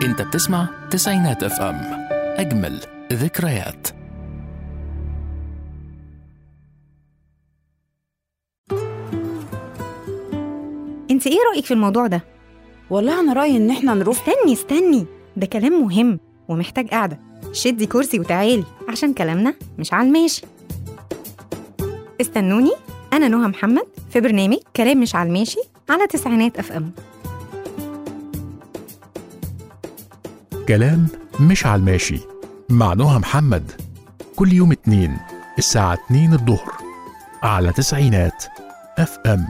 انت بتسمع تسعينات اف ام، اجمل ذكريات. انت ايه رأيك في الموضوع ده؟ والله أنا رأيي إن إحنا نروح. استني، ده كلام مهم ومحتاج قعدة. شدي كرسي وتعالي عشان كلامنا مش على الماشي. استنوني، أنا نهى محمد في برنامج كلام مش على الماشي على تسعينات اف ام. كلام مش على الماشي مع نهى محمد، كل يوم اثنين الساعة 2 الظهر على تسعينات اف ام.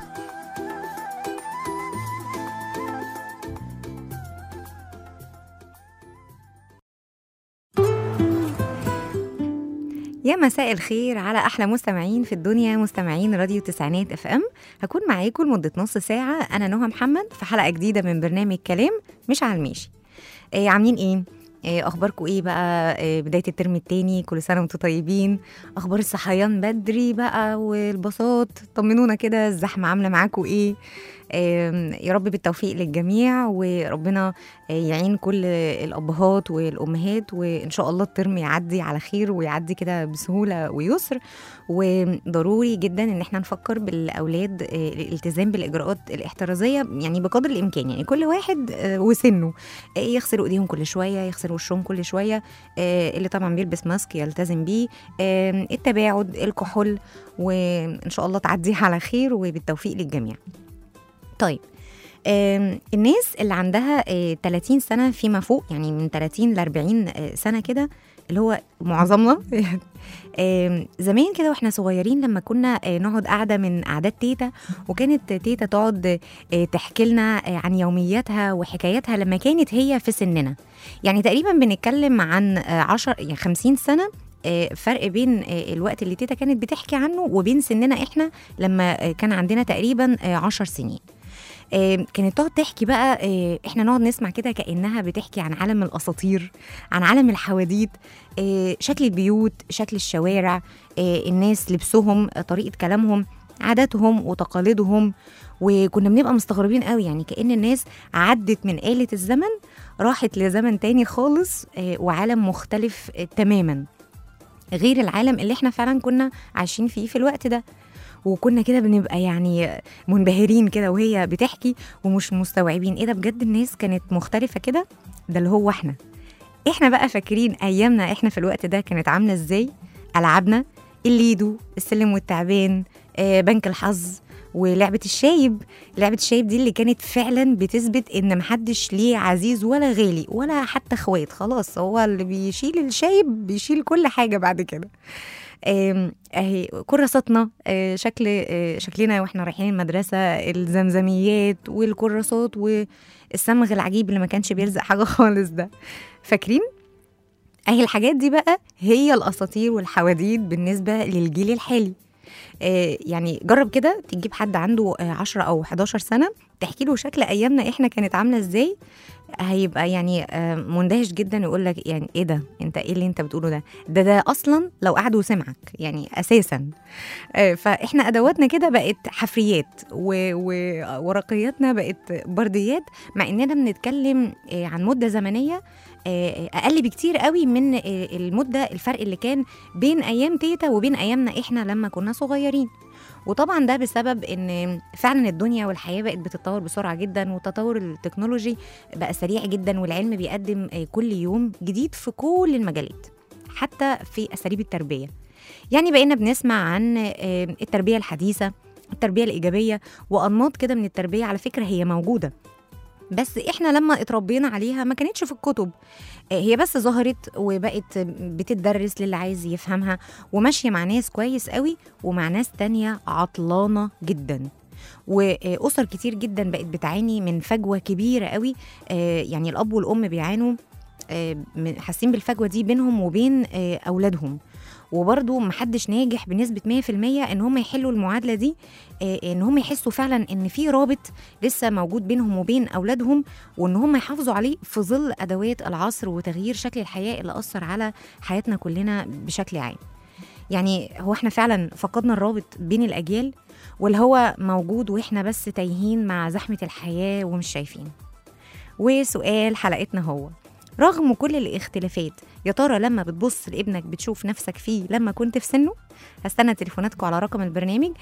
يا مساء الخير على أحلى مستمعين في الدنيا، مستمعين راديو تسعينات اف ام. هكون معاكم لمدة نص ساعة، أنا نهى محمد في حلقة جديدة من برنامج كلام مش على الماشي. عاملين ايه؟ اخباركم ايه بقى؟ بدايه الترم التاني، كل سنه وانتم طيبين. اخبار الصحيان بدري بقى والبساط، طمنونا كده، الزحمه عامله معاكم ايه؟ يا رب بالتوفيق للجميع، وربنا يعين كل الابهات والامهات، وان شاء الله الترم يعدي على خير ويعدي كده بسهوله ويسر. وضروري جدا ان احنا نفكر بالاولاد الالتزام بالاجراءات الاحترازيه، يعني بقدر الامكان، يعني كل واحد وسنه، يغسلوا ايديهم كل شويه، يغسلوا وشهم كل شويه، اللي طبعا بيلبس ماسك يلتزم بيه، التباعد، الكحول، وان شاء الله تعديها على خير وبالتوفيق للجميع. طيب، الناس اللي عندها 30 سنة فيما فوق، يعني من 30 ل 40 سنة كده، اللي هو معظمنا زمان كده واحنا صغيرين، لما كنا نقعد قاعدة من قعدات تيتا، وكانت تيتا تقعد تحكي لنا عن يومياتها وحكاياتها لما كانت هي في سننا. يعني تقريبا بنتكلم عن 10 يعني 50 سنة فرق بين الوقت اللي تيتا كانت بتحكي عنه وبين سننا احنا لما كان عندنا تقريبا 10 سنين. كانت تقعد تحكي بقى، احنا نقعد نسمع كده كأنها بتحكي عن عالم الأساطير، عن عالم الحواديت، شكل البيوت، شكل الشوارع، الناس، لبسهم، طريقة كلامهم، عاداتهم وتقاليدهم. وكنا بنبقى مستغربين قوي، يعني كأن الناس عدت من آلة الزمن، راحت لزمن تاني خالص، وعالم مختلف تماما غير العالم اللي احنا فعلا كنا عايشين فيه في الوقت ده. وكنا كده بنبقى يعني منبهرين كده وهي بتحكي، ومش مستوعبين ايه ده بجد، الناس كانت مختلفة كده. ده اللي هو احنا بقى فاكرين ايامنا احنا في الوقت ده كانت عاملة ازاي. ألعابنا، الليدو، السلم والتعبان، بنك الحظ، ولعبة الشايب. لعبة الشايب دي اللي كانت فعلا بتثبت ان محدش ليه عزيز ولا غالي ولا حتى اخوات، خلاص هو اللي بيشيل الشايب بيشيل كل حاجة بعد كده. اهي كراساتنا، شكلنا واحنا رايحين المدرسة، الزمزميات والكراسات والصمغ العجيب اللي ما كانش بيلزق حاجة خالص ده، فاكرين؟ اهي الحاجات دي بقى هي الأساطير والحواديت بالنسبة للجيل الحالي. يعني جرب كده تجيب حد عنده 10 أو 11 سنة تحكي له شكل أيامنا إحنا كانت عاملة إزاي، هيبقى يعني مندهش جدا، يقول لك يعني إيه ده، أنت إيه اللي أنت بتقوله ده أصلا لو قعد وسمعك يعني أساسا. فإحنا أدواتنا كده بقت حفريات، ورقياتنا بقت برديات، مع إننا بنتكلم عن مدة زمنية أقل بكتير قوي من المدة، الفرق اللي كان بين أيام تيتا وبين أيامنا إحنا لما كنا صغيرين. وطبعا ده بسبب ان فعلا الدنيا والحياة بقت بتتطور بسرعة جدا، والتطور التكنولوجي بقى سريع جدا، والعلم بيقدم كل يوم جديد في كل المجالات، حتى في أساليب التربية. يعني بقينا بنسمع عن التربية الحديثة، التربية الإيجابية، وأنماط كده من التربية على فكرة هي موجودة، بس احنا لما اتربينا عليها ما كانتش في الكتب، هي بس ظهرت وبقت بتدرس للي عايز يفهمها، وماشية مع ناس كويس قوي ومع ناس تانية عطلانة جدا. وأسر كتير جدا بقت بتعاني من فجوة كبيرة قوي، يعني الأب والأم بيعانوا، حاسين بالفجوة دي بينهم وبين أولادهم، وبرضو محدش ناجح بنسبة 100% ان هم يحلوا المعادلة دي، ان هم يحسوا فعلا ان في رابط لسه موجود بينهم وبين اولادهم، وان هم يحافظوا عليه في ظل ادوات العصر وتغيير شكل الحياة اللي اثر على حياتنا كلنا بشكل عام. يعني هو احنا فعلا فقدنا الرابط بين الاجيال، ولا هو موجود واحنا بس تايهين مع زحمة الحياة ومش شايفين؟ وسؤال حلقتنا هو رغم كل الاختلافات. يا ترى لما بتبص لابنك بتشوف نفسك فيه لما كنت في سنه؟ هستنى تليفوناتكم على رقم البرنامج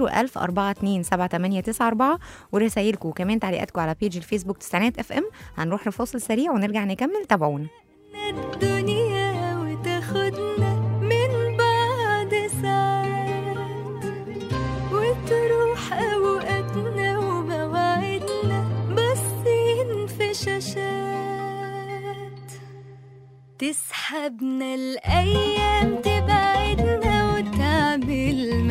010427894 ورسايلكم وكمان تعليقاتكم على بيج الفيسبوك تسعينات اف ام. هنروح لفاصل سريع ونرجع نكمل، تابعونا. الدنيا وتاخدنا من بعد ساعات وتروح أوقاتنا ومواعيدنا باصين في شاشات، تسحبنا الأيام تبعدنا وتعمل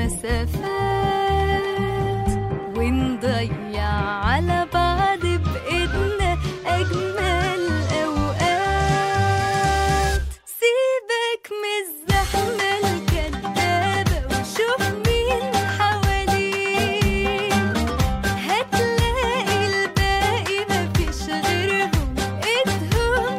مسافات ونضيع على بعض بإيدنا أجمل أوقات. سيبك من الزحمة الكدابة وشوف مين حواليك، هتلاقي الباقي مفيش غيرهم ايدهم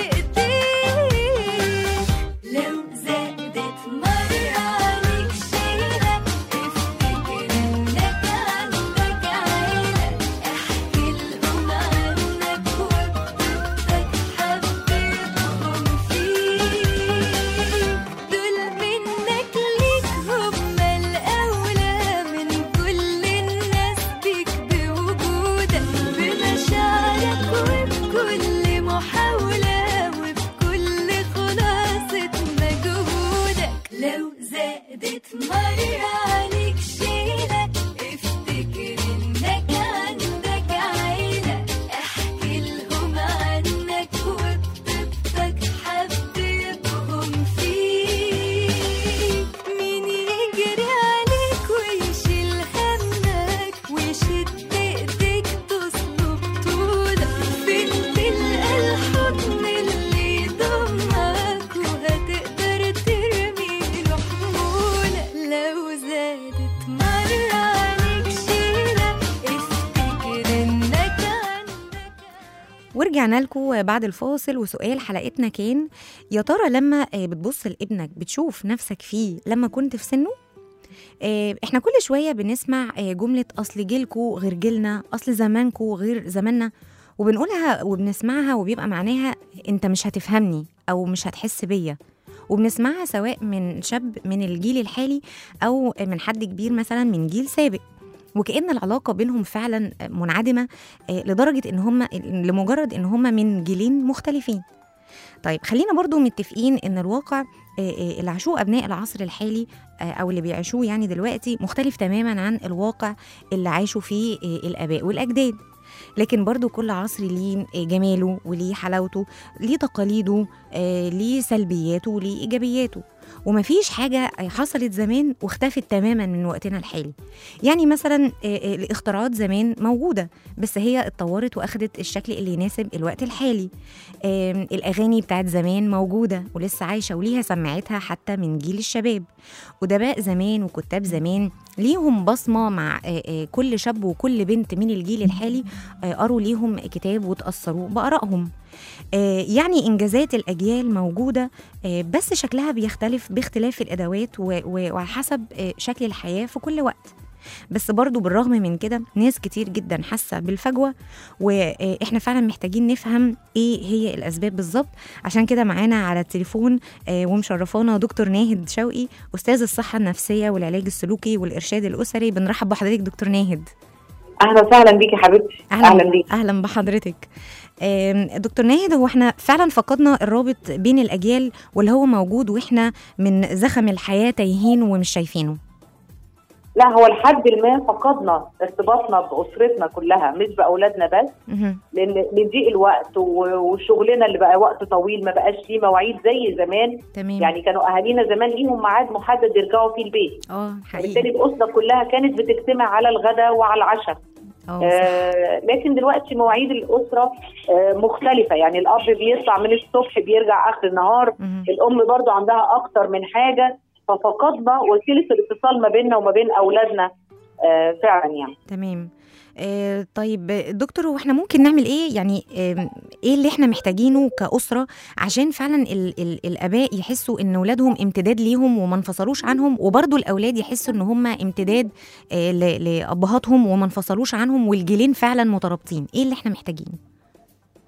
بإيديك. لو زادت مرة عليك شيلة افتكر انك عندك عيلة، احكي لهم عنك وبطبطك حبيبهم فيك. دول منك ليك هما الأولى من كل الناس بيك بوجودك، بمشاعرك وبكل محاولة وبكل خلاصة مجهودك. لو زادت مرة عليك شيلة افتكر انك عندك عيلة، احكي لهم عنك وبطبطك حبيبهم فيك. مين يجري عليك ويشيل همك ويشد ايديك تصلب طولك، فين تلقى الحضن اللي يضمك وهتقدر ترمي له حمولك. لو زادت مرة عليك شيلة افتكر انك عندك. ورجعنا لكم بعد الفاصل، وسؤال حلقتنا كان يا ترى لما بتبص لابنك بتشوف نفسك فيه لما كنت في سنه؟ احنا كل شوية بنسمع جملة أصل جيلكو غير جيلنا، أصل زمانكو غير زماننا، وبنقولها وبنسمعها وبيبقى معناها انت مش هتفهمني أو مش هتحس بيا، وبنسمعها سواء من شاب من الجيل الحالي أو من حد كبير مثلا من جيل سابق، وكأن العلاقة بينهم فعلا منعدمة لدرجة إن هم لمجرد إن هم من جيلين مختلفين. طيب خلينا برضو متفقين إن الواقع اللي عاشوه أبناء العصر الحالي أو اللي بيعيشوه يعني دلوقتي مختلف تماما عن الواقع اللي عاشوا فيه الآباء والأجداد. لكن برضو كل عصر ليه جماله وليه حلاوته، ليه تقاليده، ليه سلبياته وليه إيجابياته، ومفيش حاجة حصلت زمان واختفت تماما من وقتنا الحالي. يعني مثلا الاختراعات زمان موجودة بس هي اتطورت واخدت الشكل اللي يناسب الوقت الحالي. الأغاني بتاعت زمان موجودة ولسه عايشة وليها سماعتها حتى من جيل الشباب. أدباء زمان وكتاب زمان ليهم بصمة مع كل شاب وكل بنت من الجيل الحالي قروا ليهم كتاب وتأثروا بآرائهم. يعني إنجازات الأجيال موجودة بس شكلها بيختلف باختلاف الأدوات وحسب شكل الحياة في كل وقت. بس برضو بالرغم من كده ناس كتير جدا حاسة بالفجوة، وإحنا فعلا محتاجين نفهم إيه هي الأسباب بالظبط. عشان كده معانا على التليفون ومشرفانا دكتور ناهد شوقي، أستاذ الصحة النفسية والعلاج السلوكي والإرشاد الأسري. بنرحب بحضرتك دكتور ناهد. اهلا وسهلا بيكي حبيبتي. اهلا بيكي. اهلا بحضرتك. دكتور ناهد، هو احنا فعلا فقدنا الرابط بين الاجيال واللي هو موجود واحنا من زخم الحياه تايهين ومش شايفينه؟ لا، هو لحد ما فقدنا ارتباطنا باسرتنا كلها مش باولادنا بس، لان ضيق الوقت وشغلنا اللي بقى وقت طويل ما بقاش ليه مواعيد زي زمان. تمام. يعني كانوا اهالينا زمان ليهم ميعاد محدد يرجعوا فيه البيت، حقيقي. بالتالي الاسره كلها كانت بتجتمع على الغداء وعلى العشاء. لكن دلوقتي مواعيد الاسره مختلفه، يعني الاب بيطلع من الصبح بيرجع اخر النهار، الام برضو عندها اكتر من حاجه، ففقدنا وسيله الاتصال ما بيننا وما بين اولادنا فعلا يعني. تمام. طيب دكتور، هو احنا ممكن نعمل ايه؟ يعني ايه اللي احنا محتاجينه كأسرة عشان فعلا الاباء يحسوا ان اولادهم امتداد ليهم وما انفصلوش عنهم، وبرضو الاولاد يحسوا ان هم امتداد لابهاتهم وما انفصلوش عنهم، والجيلين فعلا مترابطين؟ ايه اللي احنا محتاجينه؟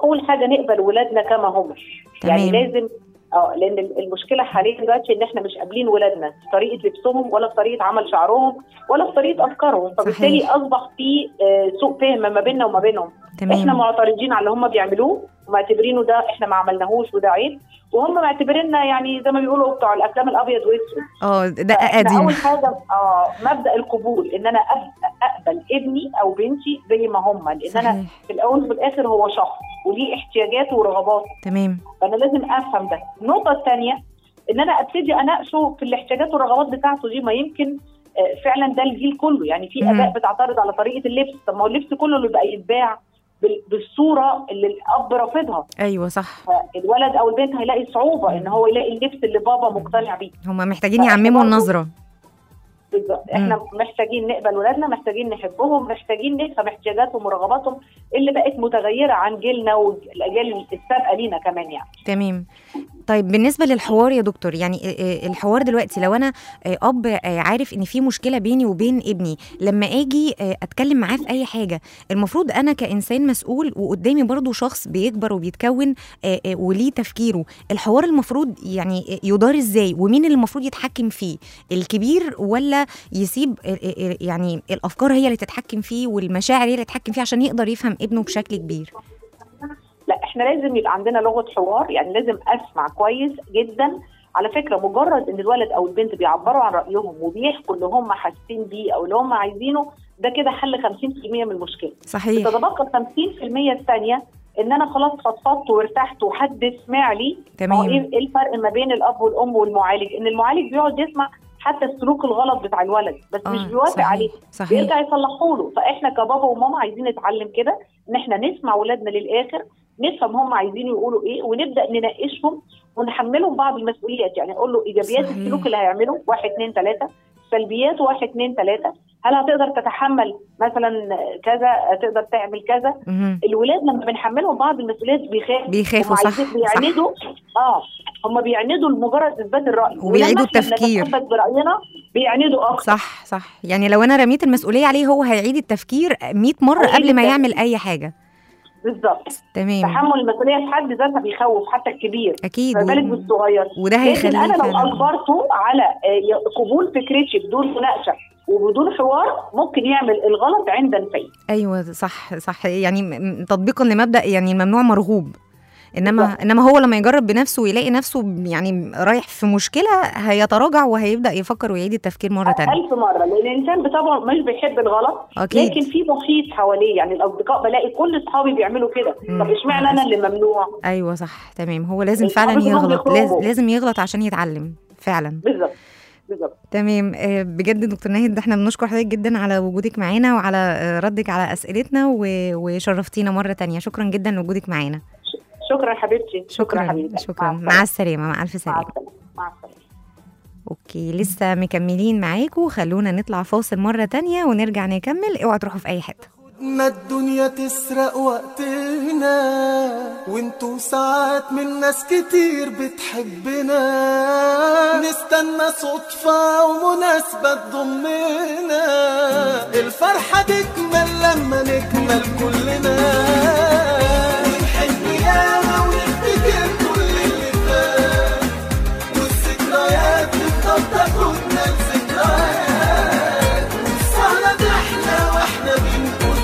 اول حاجه نقبل ولادنا كما هم. يعني لازم لان المشكله حاليا دلوقتي ان احنا مش قابلين ولادنا في طريقه لبسهم ولا في طريقه عمل شعرهم ولا في طريقه افكارهم، فبالتالي اصبح في سوء فهم ما بيننا وما بينهم. احنا معترضين على اللي هم بيعملوه ومعتبرينه ده احنا ما عملناهوش وده عيب، وهم معتبريننا يعني زي ما بيقولوا بتوع الافلام الابيض واسود. ده قديم. اول حاجه مبدا القبول، ان انا اقبل ابني او بنتي زي ما هم، لان انا في الاول وفي الاخر هو شخص وليه احتياجاته ورغباته. تمام. فانا لازم افهم ده. النقطه الثانيه ان انا ابتدي اناقشه في الاحتياجات والرغبات بتاعته دي. ما يمكن فعلا ده الجيل كله، يعني في اباء بتعترض على طريقه اللبس، طب ما هو اللبس كله اللي بقى يتباع بالصوره اللي الاب رافضها. ايوه صح. الولد او البنت هيلاقي صعوبه ان هو يلاقي اللبس اللي بابا مقتنع بيه. هم محتاجين يعمموا النظره. بالظبط. احنا محتاجين نقبل ولادنا، محتاجين نحبهم، محتاجين نفهم احتياجاتهم ورغباتهم اللي بقت متغيره عن جيلنا والاجيال السابقه لينا كمان يعني. تمام. طيب بالنسبه للحوار يا دكتور، يعني الحوار دلوقتي لو انا اب عارف ان في مشكله بيني وبين ابني، لما اجي اتكلم معاه في اي حاجه، المفروض انا كانسان مسؤول وقدامي برضو شخص بيكبر وبيتكون وليه تفكيره، الحوار المفروض يعني يدار ازاي، ومين اللي المفروض يتحكم فيه، الكبير ولا يسيب يعني الافكار هي اللي تتحكم فيه والمشاعر هي اللي تتحكم فيه عشان يقدر يفهم ابنه بشكل كبير؟ لا، احنا لازم يبقى عندنا لغه حوار، يعني لازم اسمع كويس جدا. على فكره مجرد ان الولد او البنت بيعبروا عن رايهم وبيحكوا اللي هم حاسين بيه او اللي هم عايزينه، ده كده حل 50% من المشكله. صحيح. بتتبقى 50% الثانيه ان انا خلاص فضفضت وارتحت وحد سمع لي. تمام. ايه الفرق ما بين الاب والام والمعالج؟ ان المعالج بيقعد يسمع حتى السلوك الغلط بتاع الولد بس مش بيوافق عليه، بيرجع يصلحوا له. فاحنا كبابا وماما عايزين نتعلم كده، ان احنا نسمع ولادنا للاخر، نفهم هم عايزين يقولوا ايه، ونبدا نناقشهم ونحملهم بعض المسؤوليات. يعني اقول له ايجابيات السلوك اللي هيعمله 1 2 3، سلبيات 1 2 3، هل هتقدر تتحمل مثلا كذا، هتقدر تعمل كذا. الولاد لما بنحملهم بعض المسؤوليات بيخافوا. صح. بيعندوا هم بيعندوا لمجرد اثبات الراي وبيعيدوا التفكير براينا، بيعندوا اكتر. صح. يعني لو انا رميت المسؤوليه عليه هو هيعيد التفكير 100 مره قبل ما يعمل اي حاجه. بالظبط. تمام. تحمل المسؤوليه في حد ذاتها بيخوف حتى الكبير، اكيد، فبالك بالصغير. وده هيخليه انا لو اجبرته على قبول فكرتي بدون مناقشه وبدون حوار، ممكن يعمل الغلط عند الفي. ايوه صح. يعني تطبيقا لمبدا يعني الممنوع مرغوب. انما هو لما يجرب بنفسه ويلاقي نفسه يعني رايح في مشكله، هيتراجع وهيبدا يفكر ويعيد التفكير مره ثانيه 1000 مره، لان الانسان بطبعه مش بيحب الغلط. أكيد. لكن في محيط حواليه، يعني الاصدقاء بلاقي كل اصحابي بيعملوا كده، طب اشمعنى انا اللي ممنوع؟ ايوه صح. تمام. هو لازم فعلا يغلط، لازم يغلط عشان يتعلم فعلا. بالظبط. تمام. بجد دكتور ناهد، احنا بنشكر حضرتك جدا على وجودك معانا وعلى ردك على اسئلتنا وشرفتينا مره تانية. شكرا جدا لوجودك معانا. شكرا حبيبتي. شكرا حبيبتي. شكرا. مع السلامه. مع الف سلامه. مع السلامه. اوكي، لسه مكملين معاكم، خلونا نطلع فاصل مره تانية ونرجع نكمل. اوعوا تروحوا في اي حته. ما الدنيا تسرق وقتنا، وانتو ساعات من ناس كتير بتحبنا، نستنى صدفة ومناسبة تضمنا، الفرحة تكمل لما نكمل كلنا، ونحن ياما ونفتكر كل اللي فات، والذكريات تفضل تاخدنا لذكريات، والسهرة تحلى واحنا بنقول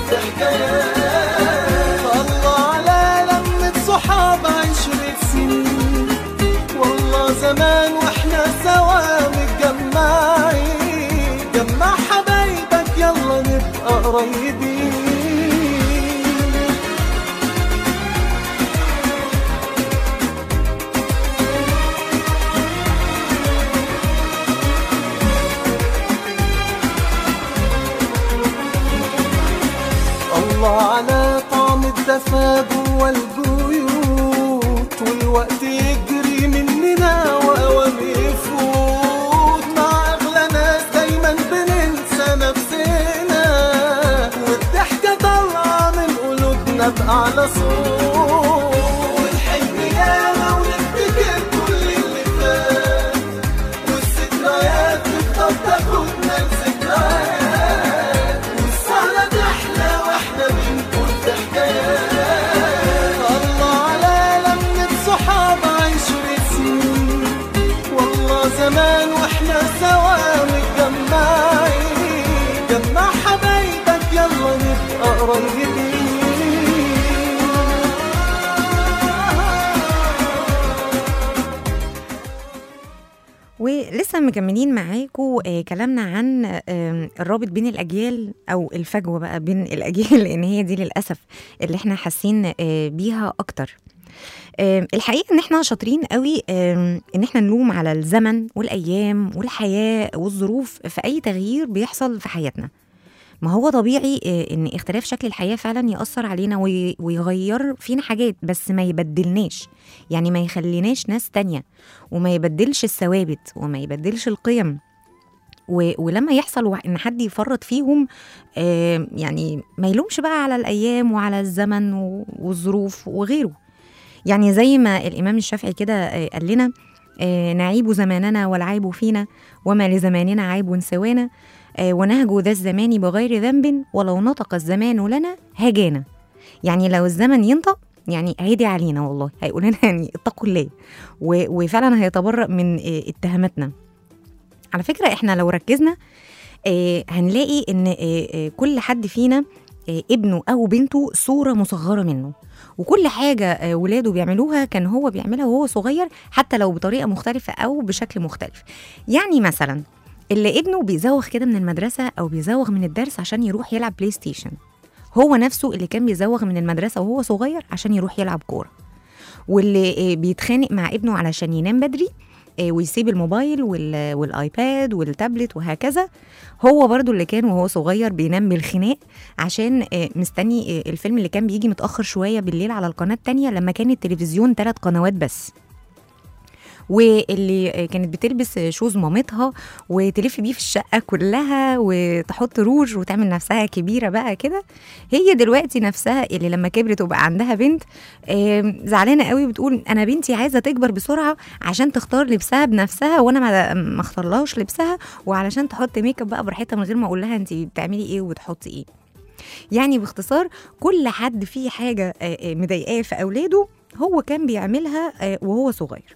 الله على لمة صحاب 10 سنين، والله زمان واحنا سوا متجمعين، جمع حبايبك يلا نبقى قريبين. الله على طعم الدفا جوا البيوت، والوقت يجري مننا وأوام يفوت، مع أغلى ناس دايما بننسى نفسنا، والضحكة طالعة من قلوبنا بأعلى صوت، ونحب ياما ونفتكر كل اللي فات، والذكريات تفضل تاخدنا لذكريات، والسهرة تحلى واحنا بنقول حكايات. خبر جديد. ولسه مكملين معاكم كلامنا عن الرابط بين الأجيال أو الفجوة بقى بين الأجيال، لأن هي دي للأسف اللي احنا حاسين بيها أكتر. الحقيقة ان احنا شاطرين قوي ان احنا نلوم على الزمن والأيام والحياة والظروف في أي تغيير بيحصل في حياتنا. ما هو طبيعي ان اختلاف شكل الحياة فعلا يأثر علينا ويغير فينا حاجات، بس ما يبدلناش، يعني ما يخليناش ناس تانية، وما يبدلش الثوابت وما يبدلش القيم. ولما يحصل ان حد يفرط فيهم يعني ما يلومش بقى على الأيام وعلى الزمن والظروف وغيره. يعني زي ما الإمام الشافعي كده قال لنا نعيب زماننا والعيب فينا، وما لزماننا عيب سوانا، ونهج ذا الزمان بغير ذنب، ولو نطق الزمان لنا هجانا. يعني لو الزمن ينطق يعني هيدي علينا، والله هيقول لنا يعني اتقوا الله، وفعلا هيتبرأ من اتهاماتنا. على فكرة احنا لو ركزنا هنلاقي ان كل حد فينا ابنه أو بنته صورة مصغرة منه، وكل حاجة ولاده بيعملوها كان هو بيعملها وهو صغير، حتى لو بطريقة مختلفة أو بشكل مختلف. يعني مثلا اللي ابنه بيزوغ كده من المدرسة أو بيزوغ من الدرس عشان يروح يلعب بلاي ستيشن، هو نفسه اللي كان بيزوغ من المدرسة وهو صغير عشان يروح يلعب كورة. واللي بيتخانق مع ابنه علشان ينام بدري ويسيب الموبايل والآيباد والتابلت وهكذا، هو برضو اللي كان وهو صغير بينام بالخناق عشان مستني الفيلم اللي كان بيجي متأخر شوية بالليل على القناة التانية لما كان التلفزيون 3 قنوات بس، واللي كانت بتلبس شوز مامتها وتلف بيه في الشقة كلها وتحط روج وتعمل نفسها كبيرة بقى كده. هي دلوقتي نفسها اللي لما كبرت وبقى عندها بنت زعلانة قوي، بتقول أنا بنتي عايزة تكبر بسرعة عشان تختار لبسها بنفسها، وأنا ما اختارلهاش لبسها، وعلشان تحط ميك اب بقى براحتها من غير ما أقول لها أنت بتعملي إيه وبتحطي إيه. يعني باختصار كل حد فيه حاجة مضايقاه في أولاده هو كان بيعملها وهو صغير.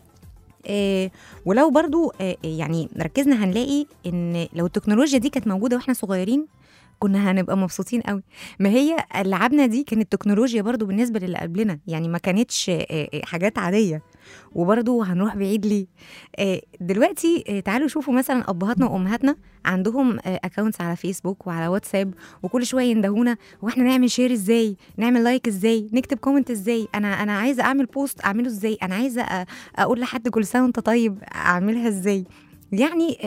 ولو برضو يعني ركزنا هنلاقي ان لو التكنولوجيا دي كانت موجودة واحنا صغيرين كنا هنبقى مبسوطين قوي. ما هي ألعابنا دي كانت تكنولوجيا برضو بالنسبة للي قبلنا، يعني ما كانتش حاجات عادية. وبرضو هنروح بعيد ليه؟ دلوقتي تعالوا شوفوا مثلا أبهاتنا وأمهاتنا عندهم أكاونتس على فيسبوك وعلى واتساب، وكل شوية يندهونا واحنا نعمل شير ازاي، نعمل لايك ازاي، نكتب كومنت ازاي، انا عايزة اعمل بوست اعمله ازاي، انا عايزة اقول لحد كل سنة وانت طيب اعملها ازاي. يعني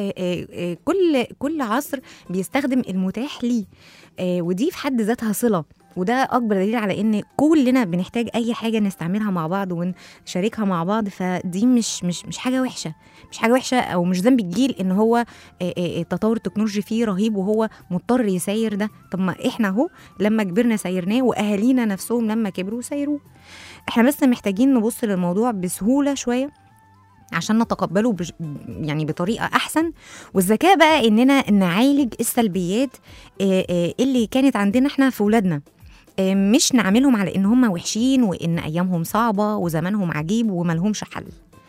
كل عصر بيستخدم المتاح ليه، ودي في حد ذاتها صلة، وده أكبر دليل على إن كلنا بنحتاج أي حاجة نستعملها مع بعض ونشاركها مع بعض. فدي مش حاجة وحشة، مش حاجة وحشة أو مش ذنب الجيل إن هو التطور التكنولوجي فيه رهيب وهو مضطر يسير ده. طب ما إحنا أهو لما كبرنا سيرناه، وأهالينا نفسهم لما كبروا سيروه. إحنا بس محتاجين نبص للموضوع بسهولة شوية عشان نتقبله يعني بطريقة أحسن. والذكاء بقى إننا نعالج السلبيات اللي كانت عندنا إحنا في ولادنا، مش نعملهم على إن هم وحشين وإن أيامهم صعبة وزمانهم عجيب وملهمش حل.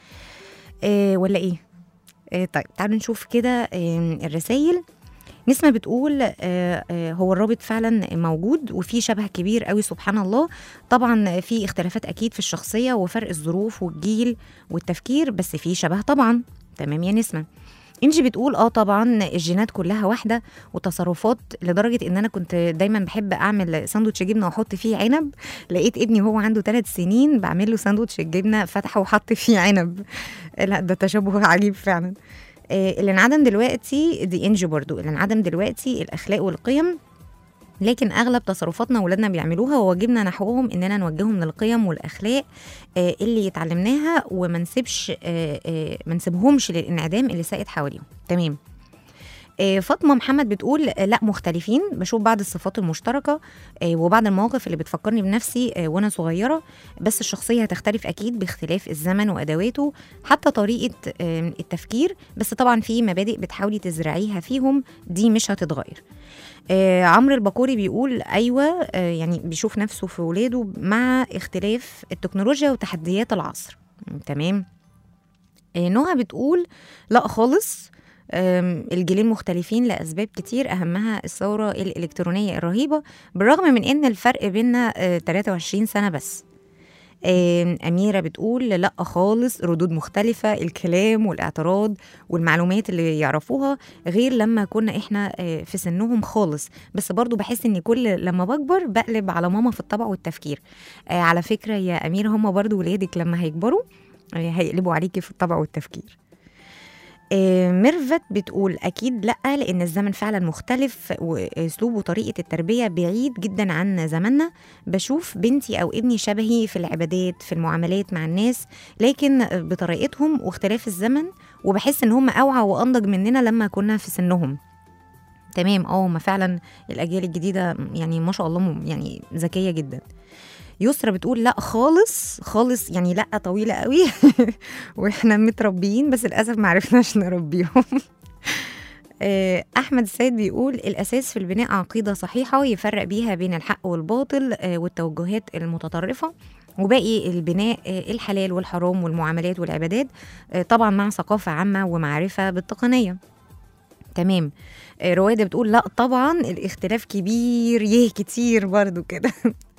ولا إيه؟ طيب تعالوا نشوف كده الرسائل. نسمة بتقول هو الرابط فعلا موجود وفي شبه كبير قوي سبحان الله. طبعا في اختلافات أكيد في الشخصية وفرق الظروف والجيل والتفكير، بس في شبه طبعا. تمام يا نسمة. إنجي بتقول طبعا الجينات كلها واحدة وتصرفات، لدرجة إن أنا كنت دايما بحب أعمل ساندوتش جبنة وأحط فيه عنب. لقيت ابني وهو عنده 3 سنين بعمل له ساندوتش الجبنة فتحه وحط فيه عنب. لا ده تشابه عجيب فعلا. اللي انعدم دلوقتي دي إنجي برضو، اللي انعدم دلوقتي الأخلاق والقيم، لكن أغلب تصرفاتنا ولادنا بيعملوها وواجبنا نحوهم إننا نوجههم للقيم والأخلاق اللي يتعلمناها، وما نسيبهمش للانعدام اللي سائد حواليهم. تمام. فاطمة محمد بتقول لا مختلفين، بشوف بعض الصفات المشتركة وبعض المواقف اللي بتفكرني بنفسي وأنا صغيرة، بس الشخصية هتختلف أكيد باختلاف الزمن وأدواته، حتى طريقة التفكير، بس طبعا في مبادئ بتحاولي تزرعيها فيهم دي مش هتتغير. عمرو البكوري بيقول أيوة، يعني بيشوف نفسه في ولاده مع اختلاف التكنولوجيا وتحديات العصر. تمام. نهى بتقول لا خالص، الجيلين مختلفين لأسباب كتير، أهمها الثورة الإلكترونية الرهيبة، بالرغم من إن الفرق بيننا 23 سنة بس. أميرة بتقول لا خالص، ردود مختلفة، الكلام والاعتراض والمعلومات اللي يعرفوها غير لما كنا إحنا في سنهم خالص. بس برضو بحس إن كل لما بكبر بقلب على ماما في الطبع والتفكير. على فكرة يا أميرة، هم برضو ولادك لما هيكبروا هيقلبوا عليكي في الطبع والتفكير. ميرفت بتقول أكيد لأ، لأن الزمن فعلا مختلف وأسلوب وطريقة التربية بعيد جدا عن زمننا. بشوف بنتي أو ابني شبهي في العبادات، في المعاملات مع الناس، لكن بطريقتهم واختلاف الزمن، وبحس إن هم أوعى وأنضج مننا لما كنا في سنهم. تمام، ما فعلا الأجيال الجديدة يعني ما شاء الله يعني ذكية جدا. يسرا بتقول لا خالص خالص، يعني لا طويلة قوي واحنا متربيين بس للأسف ما عرفناش نربيهم. أحمد السيد بيقول الأساس في البناء عقيدة صحيحة يفرق بيها بين الحق والباطل والتوجهات المتطرفة، وباقي البناء الحلال والحرام والمعاملات والعبادات، طبعا مع ثقافة عامة ومعرفة بالتقنية. تمام. روادة بتقول لا طبعا الاختلاف كبير كتير برضو كده.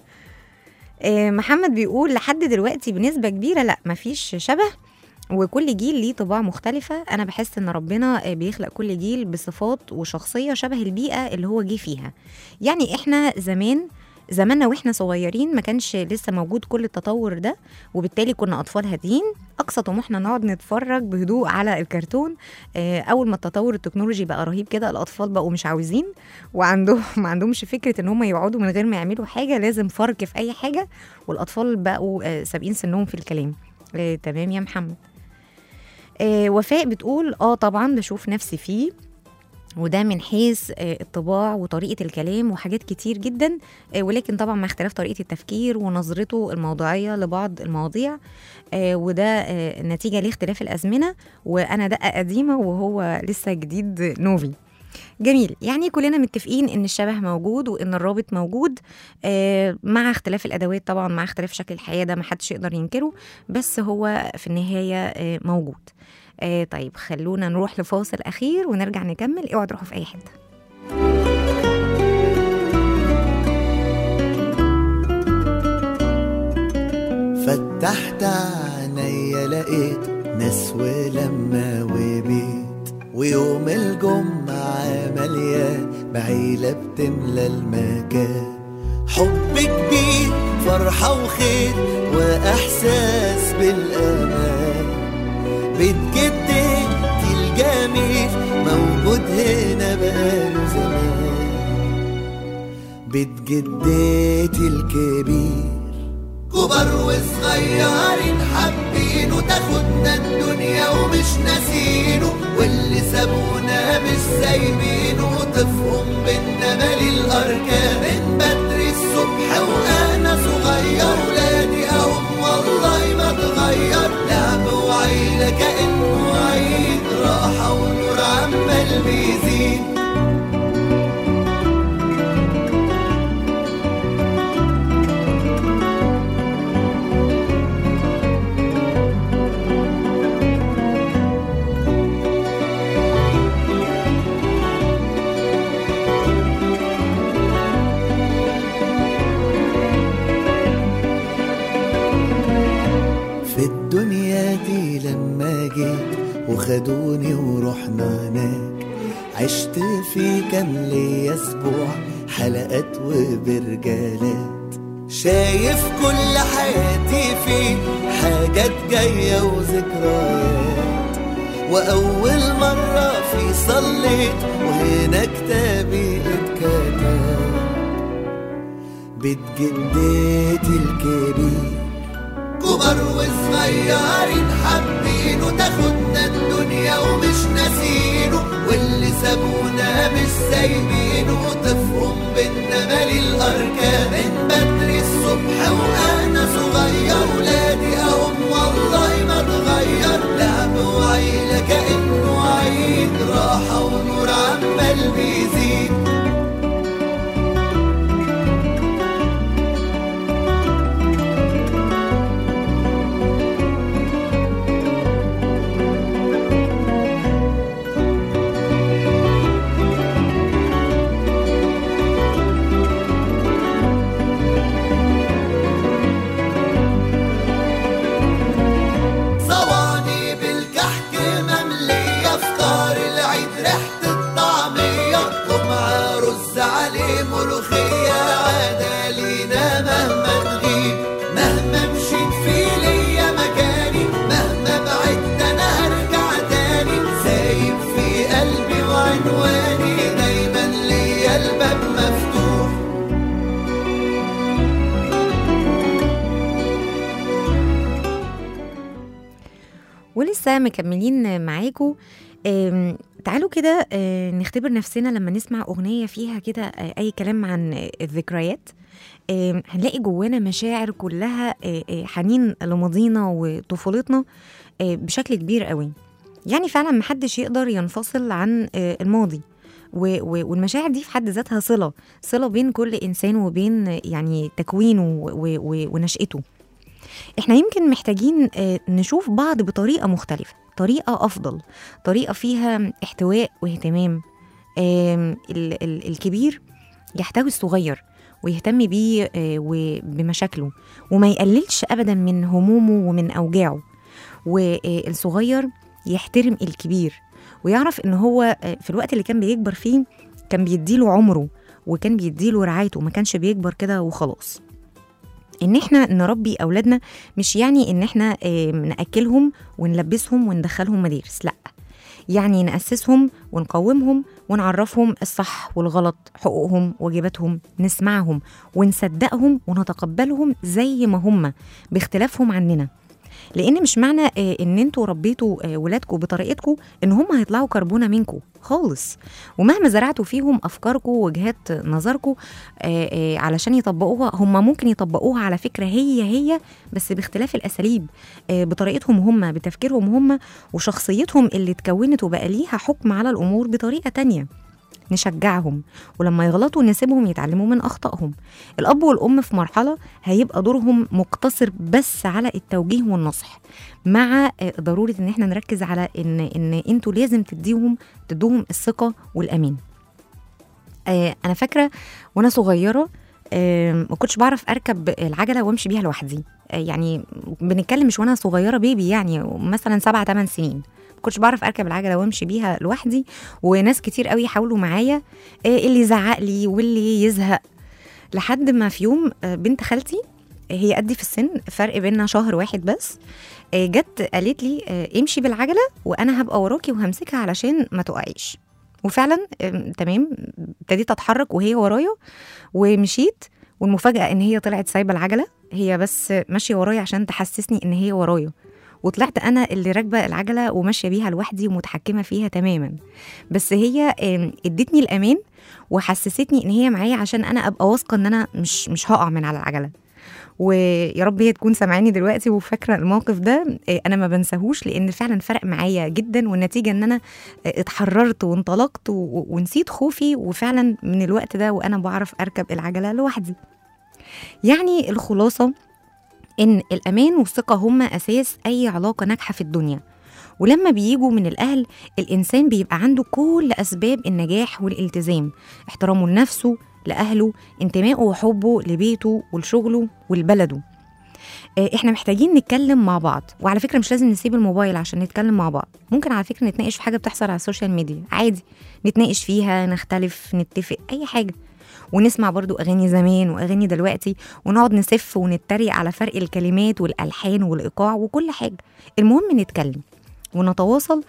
محمد بيقول لحد دلوقتي بنسبة كبيرة لا مفيش شبه، وكل جيل ليه طباع مختلفة. أنا بحس إن ربنا بيخلق كل جيل بصفات وشخصية شبه البيئة اللي هو جه فيها. يعني إحنا زماننا وإحنا صغيرين ما كانش لسه موجود كل التطور ده، وبالتالي كنا أطفال هادين، أقصى طموحنا نقعد نتفرج بهدوء على الكرتون. أول ما التطور التكنولوجي بقى رهيب كده، الأطفال بقوا مش عاوزين وعندهم ما عندهمش فكرة إن هم يقعدوا من غير ما يعملوا حاجة، لازم فرق في أي حاجة، والأطفال بقوا سابقين سنهم في الكلام. تمام يا محمد. وفاء بتقول طبعا بشوف نفسي فيه، وده من حيث الطباع وطريقة الكلام وحاجات كتير جدا، ولكن طبعا مع اختلاف طريقة التفكير ونظرته الموضوعية لبعض المواضيع، وده نتيجة لاختلاف الأزمنة، وأنا دقة قديمة وهو لسه جديد نوفي. جميل، يعني كلنا متفقين ان الشبه موجود وان الرابط موجود، مع اختلاف الادوات طبعا، مع اختلاف شكل الحياة، ده محدش يقدر ينكره، بس هو في النهاية موجود. طيب خلونا نروح لفاصل أخير ونرجع نكمل. اوعوا تروحوا في أي حتة. فتحت عينيا لقيت ناس ولما وبيت، ويوم الجمعة مليان بعيلة بتملى المكان، حب كبير فرحة وخير وإحساس بالأمان، بيت جدتي الجميل موجود هنا بقاله زمان، بيت جدتي الكبير، كبار وصغيرين حابينه، تاخدنا الدنيا ومش ناسينه، واللي سابونا مش سايبينه، طفهم بينا مالي الأركان، من بدري الصبح وأنا صغير، ولادي أهم والله ما اتغير، لعب وعيلة كأنه عيد، راحة ونور عمال بيزيد. في الدنيا دي لما جيت وخدوني ورحنا هناك، عشت في كان ليا اسبوع حلقات وبرجالات، شايف كل حياتي فيه حاجات جاية وذكريات، وأول مرة في صليت وهنا كتابي اتكتب، بيت جدتي الكبير، كبار وصغيرين حابينه، تاخدنا الدنيا ومش ناسينه، واللي سابونا مش سايبينه، طفهم بينا مالي الأركان، من بدري الصبح وأنا صغير، ولادي أهم والله ما اتغير، لعب وعيلة كأنه عيد، راحة ونور عمال بيزيد. ولسه مكملين معاكم. تعالوا كده نختبر نفسنا لما نسمع أغنية فيها كده أي كلام عن الذكريات. هنلاقي جوانا مشاعر كلها حنين لماضينا وطفولتنا بشكل كبير قوي. يعني فعلا محدش يقدر ينفصل عن الماضي، والمشاعر دي في حد ذاتها صلة بين كل إنسان وبين يعني تكوينه ونشأته. احنا يمكن محتاجين نشوف بعض بطريقة مختلفة، طريقة أفضل، طريقة فيها احتواء واهتمام. الكبير يحتوي الصغير ويهتم بيه وبمشاكله، وما يقللش أبدا من همومه ومن أوجاعه. والصغير يحترم الكبير ويعرف إن هو في الوقت اللي كان بيكبر فيه كان بيديله عمره وكان بيديله رعايته، ما كانش بيكبر كده وخلاص. إن إحنا نربي أولادنا مش يعني إن إحنا نأكلهم ونلبسهم وندخلهم مدارس، لأ، يعني نأسسهم ونقومهم ونعرفهم الصح والغلط، حقوقهم واجباتهم، نسمعهم ونصدقهم ونتقبلهم زي ما هم باختلافهم عننا. لأن مش معنى إن انتوا ربيتوا ولادكم بطريقتكم إن هم هيطلعوا كربونة منكم خالص. ومهما زرعتوا فيهم أفكاركم ووجهات نظركم علشان يطبقوها، هم ممكن يطبقوها على فكرة هي بس باختلاف الأساليب، بطريقتهم هم، بتفكيرهم هم، وشخصيتهم اللي اتكونت وبقى ليها حكم على الأمور بطريقة تانية. نشجعهم، ولما يغلطوا نسيبهم يتعلموا من أخطائهم. الأب والأم في مرحلة هيبقى دورهم مقتصر بس على التوجيه والنصح، مع ضرورة إن احنا نركز على إن انتوا لازم تدوهم الثقة والأمان. أنا فاكرة وأنا صغيرة ما كنتش بعرف أركب العجلة وامشي بيها لوحدي. يعني بنتكلم مش وأنا صغيرة بيبي، يعني مثلا 7-8 سنين كنتش بعرف أركب العجلة وامشي بيها لوحدي. وناس كتير قوي يحاولوا معايا، اللي يزعق لي واللي يزهق، لحد ما في يوم بنت خالتي، هي قدي في السن، فرق بيننا شهر واحد بس، جت قالت لي امشي بالعجلة وأنا هبقى وراكي وهمسكها علشان ما تقعيش. وفعلا تمام، ابتديت أتحرك وهي ورايا ومشيت. والمفاجأة إن هي طلعت سايبة العجلة، هي بس ماشية ورايا عشان تحسسني إن هي ورايا، وطلعت أنا اللي راكبة العجلة وماشية بيها لوحدي ومتحكمة فيها تماما. بس هي ادتني الأمان وحسستني إن هي معايا عشان أنا أبقى واثقة إن أنا مش هقع من على العجلة. ويا رب هي تكون سامعاني دلوقتي وفاكرة الموقف ده، أنا ما بنساهوش، لأن فعلا فرق معايا جدا. والنتيجة إن أنا اتحررت وانطلقت ونسيت خوفي، وفعلا من الوقت ده وأنا بعرف أركب العجلة لوحدي. يعني الخلاصة إن الأمان والثقة هما أساس أي علاقة ناجحة في الدنيا. ولما بيجوا من الأهل، الإنسان بيبقى عنده كل أسباب النجاح والالتزام، احترامه لنفسه، لأهله، انتمائه وحبه لبيته ولشغله ولبلده. احنا محتاجين نتكلم مع بعض. وعلى فكرة مش لازم نسيب الموبايل عشان نتكلم مع بعض، ممكن على فكرة نتناقش في حاجة بتحصل على السوشيال ميديا عادي، نتناقش فيها، نختلف، نتفق، أي حاجة. ونسمع برضو أغاني زمان وأغاني دلوقتي، ونقعد نسف ونتريق على فرق الكلمات والألحان والإيقاع وكل حاجة. المهم نتكلم ونتواصل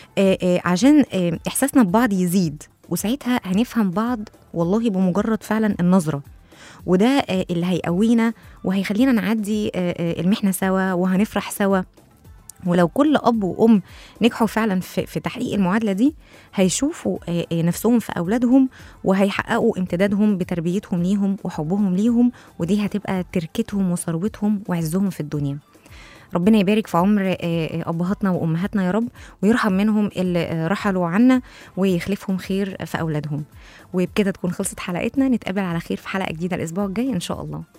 عشان إحساسنا ببعض يزيد، وساعتها هنفهم بعض والله بمجرد فعلا النظرة. وده اللي هيقوينا وهيخلينا نعدي المحنة سوا وهنفرح سوا. ولو كل أب وأم نجحوا فعلا في تحقيق المعادلة دي، هيشوفوا نفسهم في أولادهم وهيحققوا امتدادهم بتربيتهم ليهم وحبهم ليهم، ودي هتبقى تركتهم وثروتهم وعزهم في الدنيا. ربنا يبارك في عمر أبهاتنا وأمهاتنا يا رب، ويرحم منهم اللي رحلوا عنا ويخلفهم خير في أولادهم. وبكده تكون خلصت حلقتنا، نتقابل على خير في حلقة جديدة الأسبوع الجاي إن شاء الله.